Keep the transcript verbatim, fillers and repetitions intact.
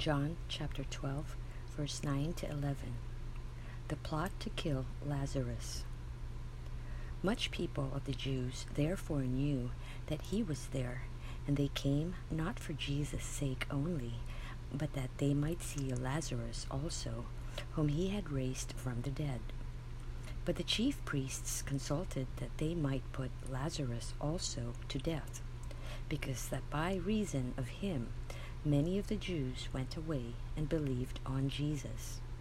John chapter twelve, verse nine to eleven. The plot to kill Lazarus. Much people of the Jews therefore knew that he was there, and they came not for Jesus' sake only, but that they might see Lazarus also, whom he had raised from the dead. But the chief priests consulted that they might put Lazarus also to death, because that by reason of him many of the Jews went away and believed on Jesus.